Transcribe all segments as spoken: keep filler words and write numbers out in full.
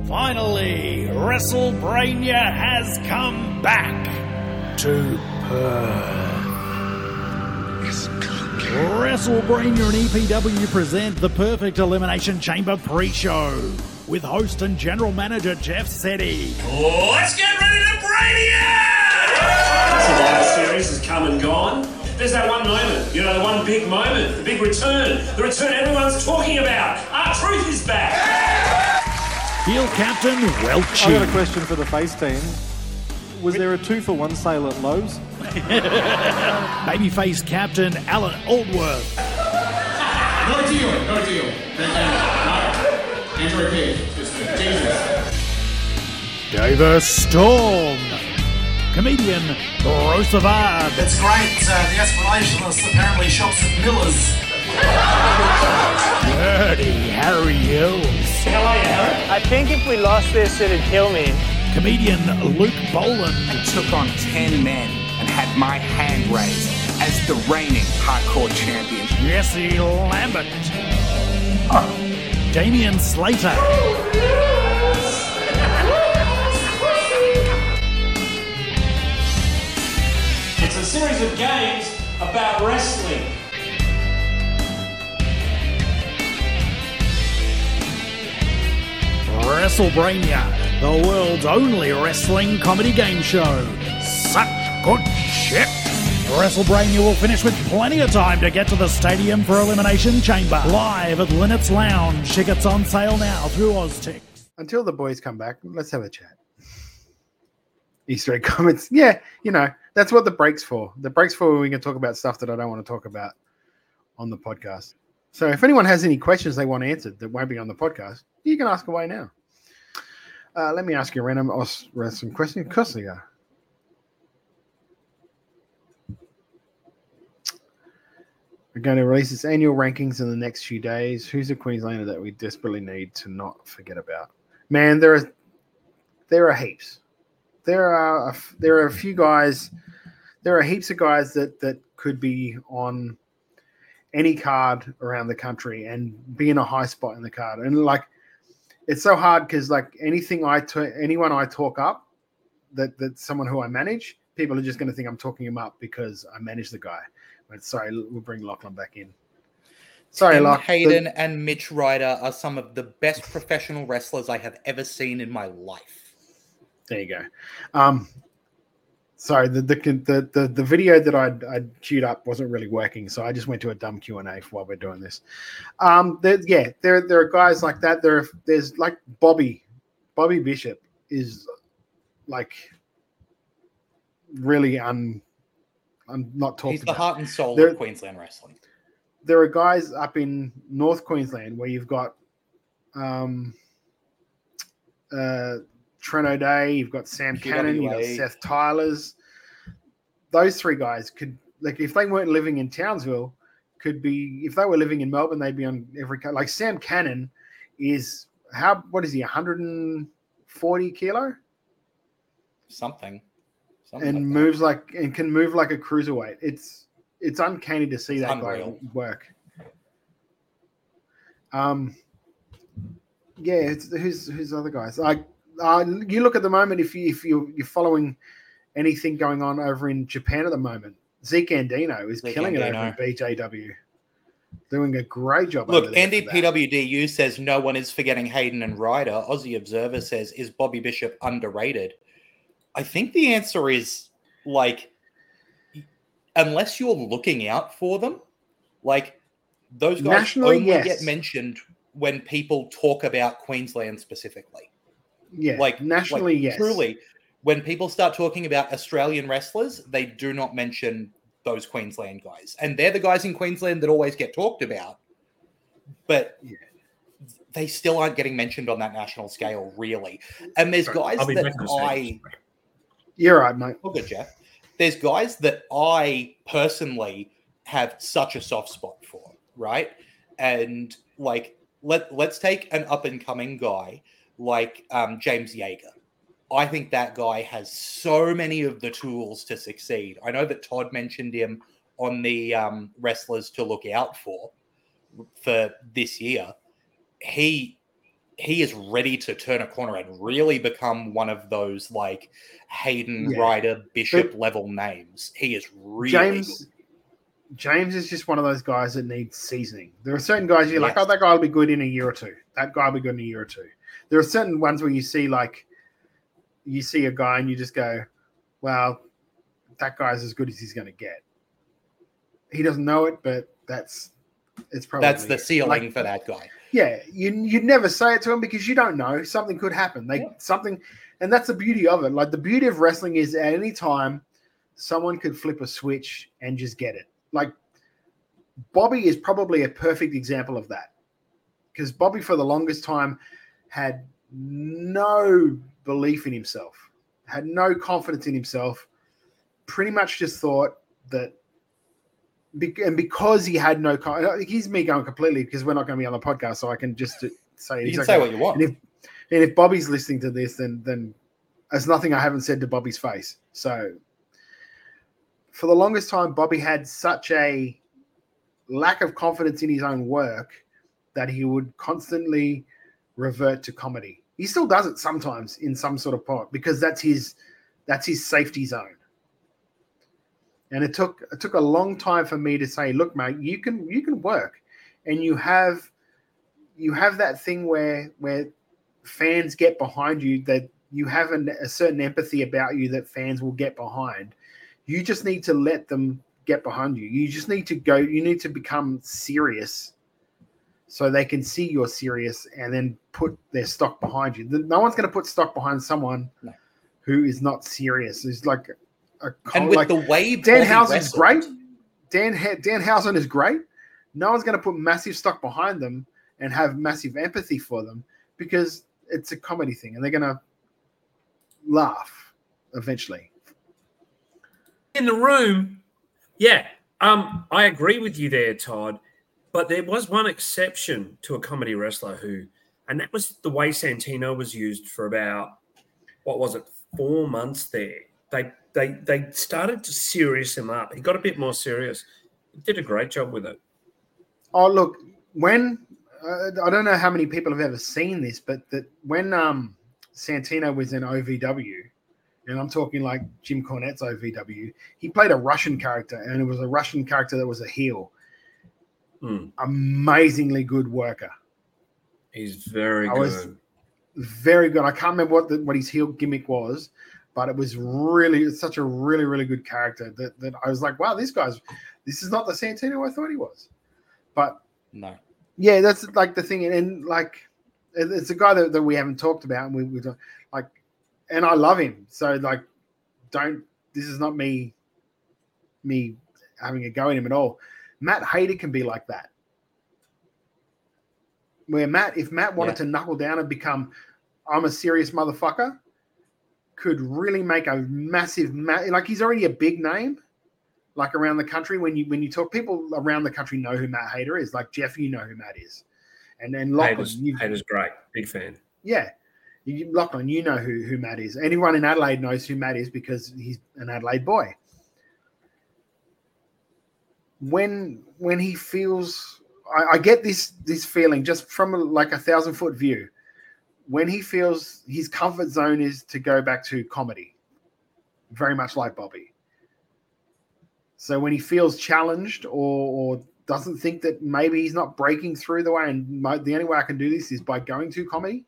Finally, WrestleBrania has come back to Perth. WrestleBrania and E P W present the Perfect Elimination Chamber pre-show with host and general manager Jeff Setti. Let's get ready to Brania! Survivor Series has come and gone. There's that one moment, you know, the one big moment, the big return, the return everyone's talking about. R-Truth is back. Heel Captain Welchie. I got a question for the face team. Was there a two for one sale at Lowe's? Babyface Captain Alan Aldworth. No deal, no deal. No. Android Page. Jesus. Davis Storm. Comedian Bruce Savard. It's great. Uh, the explanation was apparently shops at Miller's. Dirty Harry Hills. How are you, Harry? I think if we lost this, it'd kill me. Comedian Luke Boland. I took on ten men and had my hand raised as the reigning hardcore champion. Jesse Lambert. Damian Slater. It's a series of games about wrestling. WrestleBrania, the world's only wrestling comedy game show. Such good shit. WrestleBrania will finish with plenty of time to get to the stadium for Elimination Chamber. Live at Linnet's Lounge. Tickets on sale now through Oztix. Until the boys come back, let's have a chat. Easter egg comments. Yeah, you know, that's what the break's for. The break's for when we can talk about stuff that I don't want to talk about on the podcast. So if anyone has any questions they want answered that won't be on the podcast, you can ask away now. Uh, let me ask you a random some questions. Of course they are. We're going to release its annual rankings in the next few days. Who's a Queenslander that we desperately need to not forget about? Man, there are there are heaps. There are a, there are a few guys. There are heaps of guys that that could be on any card around the country and be in a high spot in the card. And like, it's so hard because like anything I t- anyone I talk up that that's someone who I manage, people are just going to think I'm talking him up because I manage the guy. But sorry, we'll bring Lachlan back in. Sorry, Tim Lachlan. Hayden the- and Mitch Ryder are some of the best professional wrestlers I have ever seen in my life. There you go. Um, sorry, the the, the the the video that I'd, I'd queued up wasn't really working, so I just went to a dumb Q and A while we're doing this. Um, there, yeah, there there are guys like that. There, there's like Bobby, Bobby Bishop is like really un. I'm not talking. He's the about. heart and soul there, of Queensland wrestling. There are guys up in North Queensland where you've got um, uh, Trent O'Day, you've got Sam G W A. Cannon, you've got Seth Tylers. Those three guys could, like, if they weren't living in Townsville, could be, if they were living in Melbourne, they'd be on every, like Sam Cannon is, how, what is he, one hundred forty kilo? Something. Something and like moves like and can move like a cruiserweight. It's it's uncanny to see that Unreal. guy work. Um, yeah, it's who's who's other guys like uh, you look at the moment if you if you you're following anything going on over in Japan at the moment. Zeke Andino is Zeke killing Andino. it over in B J W, doing a great job. Look, over there Andy for that. P W D U says no one is forgetting Hayden and Ryder. Aussie Observer says, is Bobby Bishop underrated? I think the answer is, like, unless you're looking out for them, like, those guys Nationally, only yes. get mentioned when people talk about Queensland specifically. Yeah, Like, nationally, like, yes. Truly, when people start talking about Australian wrestlers, they do not mention those Queensland guys. And they're the guys in Queensland that always get talked about. But Yeah. they still aren't getting mentioned on that national scale, really. And there's Sorry, guys I'll be that back on stage. I... You're right, mate. Oh, good, Jeff. There's guys that I personally have such a soft spot for, right? And, like, let, let's take an up-and-coming guy like um, James Yeager. I think that guy has so many of the tools to succeed. I know that Todd mentioned him on the um, wrestlers to look out for for this year. He he is ready to turn a corner and really become one of those like Hayden Yeah. Ryder Bishop But- level names. He is really James good. James is just one of those guys that needs seasoning. There are certain guys you're like, Yes. oh, that guy will be good in a year or two. That guy will be good in a year or two. There are certain ones where you see like you see a guy and you just go, well, that guy's as good as he's going to get. He doesn't know it, but that's it's probably That's the it. ceiling Like, for that guy. Yeah, you you'd never say it to him because you don't know. Something could happen. They Yeah. something, and that's the beauty of it. Like the beauty of wrestling is at any time someone could flip a switch and just get it. Like Bobby is probably a perfect example of that because Bobby for the longest time had no belief in himself, had no confidence in himself, pretty much just thought that be- and because he had no con- he's me going completely because we're not going to be on the podcast, so I can just say You can exactly- say what you want. and if and if Bobby's listening to this, then then there's nothing I haven't said to Bobby's face. So for the longest time, Bobby had such a lack of confidence in his own work that he would constantly revert to comedy. He still does it sometimes in some sort of part because that's his that's his safety zone. And it took it took a long time for me to say, look, mate, you can you can work, and you have you have that thing where where fans get behind you, that you have an, a certain empathy about you that fans will get behind. You just need to let them get behind you. You just need to go. You need to become serious, so they can see you're serious, and then put their stock behind you. No one's going to put stock behind someone No. who is not serious. It's like a And with like, the way Dan Bobby Housen's wrestled- great. Dan Dan Housen is great. No one's going to put massive stock behind them and have massive empathy for them because it's a comedy thing, and they're going to laugh eventually. In the room, yeah, um, I agree with you there, Todd. But there was one exception to a comedy wrestler who, and that was the way Santino was used for about, what was it, four months there. They they they started to serious him up. He got a bit more serious. He did a great job with it. Oh, look, when uh, I don't know how many people have ever seen this, but that when um, Santino was in O V W, and I'm talking like Jim Cornette's O V W, he played a Russian character, and it was a Russian character that was a heel. Mm. Amazingly good worker. He's very I good. was very good. I can't remember what the, what his heel gimmick was, but it was really it's such a really really good character that, that I was like, wow, this guy's this is not the Santino I thought he was. But No. yeah, that's like the thing, and, and like it- it's a guy that, that we haven't talked about, and we we don't- like, and I love him. So like, don't this is not me me having a go at him at all. Matt Hayter can be like that. Where Matt, if Matt wanted Yeah. to knuckle down and become, I'm a serious motherfucker, could really make a massive, ma- like he's already a big name, like around the country. When you when you talk, people around the country know who Matt Hayter is. Like Jeff, you know who Matt is, and then Lachlan, Hayter's, you, Hayter's great. Big fan. yeah, you, Lachlan, you know who who Matt is. Anyone in Adelaide knows who Matt is because he's an Adelaide boy. When when he feels, I, I get this this feeling just from a, like a thousand foot view. When he feels his comfort zone is to go back to comedy, very much like Bobby. So when he feels challenged or, or doesn't think that maybe he's not breaking through the way, and my, the only way I can do this is by going to comedy.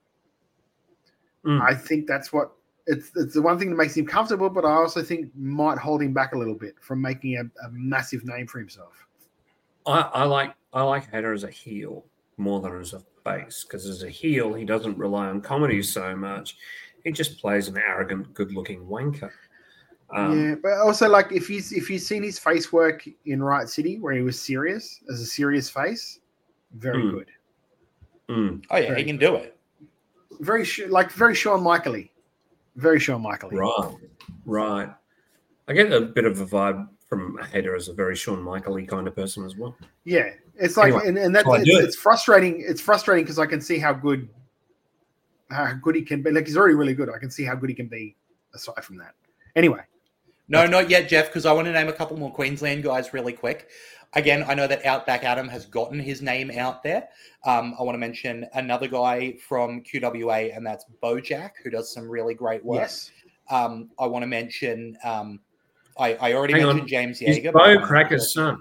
Mm. I think that's what it's. It's the one thing that makes him comfortable, but I also think might hold him back a little bit from making a, a massive name for himself. I, I like I like Hayter as a heel more than as a face, because as a heel, he doesn't rely on comedy so much. He just plays an arrogant, good-looking wanker. Um, yeah, but also like if you if you've seen his face work in Riot City, where he was serious as a serious face, very Mm. good. mm, Oh yeah, Very he can do it. Very sh- like very Shawn Michael-y. Very Shawn Michael-y. right, right. I get a bit of a vibe from Hayter as a very Shawn Michael-y kind of person as well. Yeah, it's like, Anyway, and, and that's so I it's, do it. it's frustrating. It's frustrating because I can see how good, how good he can be. Like he's already really good. I can see how good he can be aside from that. Anyway, No, not yet, Jeff, because I want to name a couple more Queensland guys really quick. Again, I know that Outback Adam has gotten his name out there. Um, I want to mention another guy from Q W A, and that's Bojack, who does some really great work. Yes. Um, I want to mention, um, I, I already Hang mentioned on. James Is Yeager. Bo Cracker's son?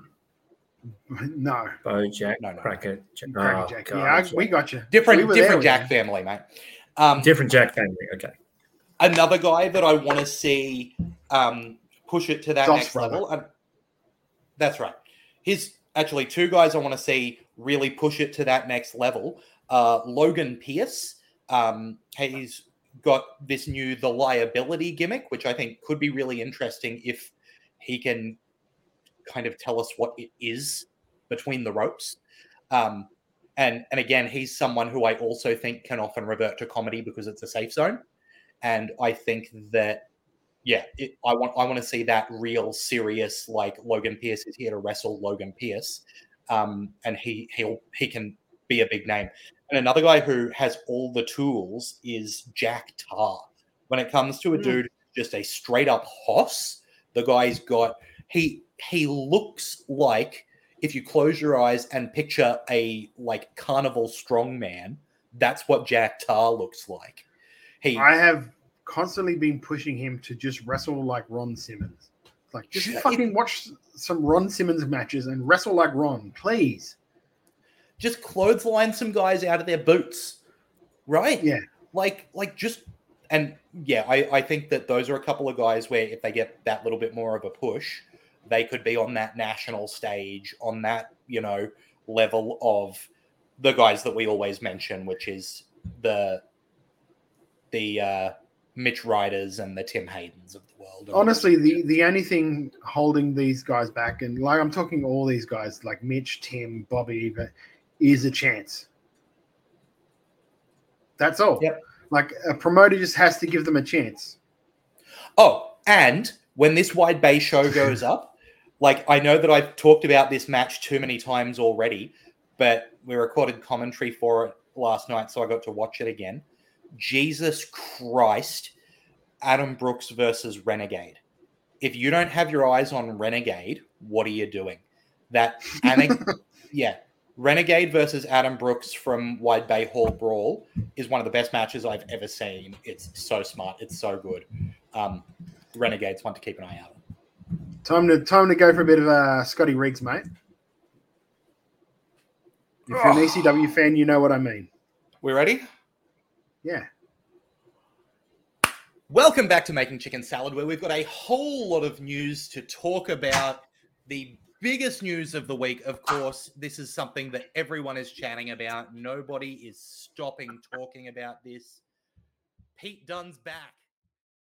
No. Bo Jack No, no. Cracker. Cracker Oh, Jack. God, Yeah, I- Jack. we got you. Different, We were there different with Jack you. family, mate. Um, Different Jack family. Okay. Another guy that I want to see um, push it to that Dolph's next brother. level. Um, that's right. His actually two guys I want to see really push it to that next level. Uh, Logan Pierce. Um, he's got this new the liability gimmick, which I think could be really interesting if he can kind of tell us what it is between the ropes. Um, and and again, he's someone who I also think can often revert to comedy because it's a safe zone. And I think that, yeah, it, I want I want to see that real serious, like Logan Pierce is here to wrestle Logan Pierce, um, and he he'll he can be a big name. And another guy who has all the tools is Jack Tar. When it comes to a Mm. dude just a straight up hoss, the guy's got he he looks like if you close your eyes and picture a like carnival strongman, that's what Jack Tar looks like. He I have constantly been pushing him to just wrestle like Ron Simmons. Like, just It- fucking watch some Ron Simmons matches and wrestle like Ron, please. just clothesline some guys out of their boots, right? Yeah. Like, like just and yeah, I, I think that those are a couple of guys where if they get that little bit more of a push, they could be on that national stage, on that, you know, level of the guys that we always mention, which is the the uh, Mitch Ryders and the Tim Haydens of the world. Honestly, the, the only thing holding these guys back, and like I'm talking all these guys, like Mitch, Tim, Bobby, but is a chance. That's all. Yep. Like a promoter just has to give them a chance. Oh, and when this Wide Bay show goes up, like I know that I've talked about this match too many times already, but we recorded commentary for it last night, so I got to watch it again. Jesus Christ, Adam Brooks versus Renegade. If you don't have your eyes on Renegade, what are you doing? That, yeah, Renegade versus Adam Brooks from Wide Bay Hall Brawl is one of the best matches I've ever seen. It's so smart. It's so good. Um, Renegade's one to keep an eye out on. Time to time to go for a bit of uh, Scotty Riggs, mate. If you're an E C W fan, you know what I mean. We ready? Yeah. Welcome back to Making Chicken Salad, where we've got a whole lot of news to talk about. The biggest news of the week, of course, this is something that everyone is chatting about. Nobody is stopping talking about this. Pete Dunne's back.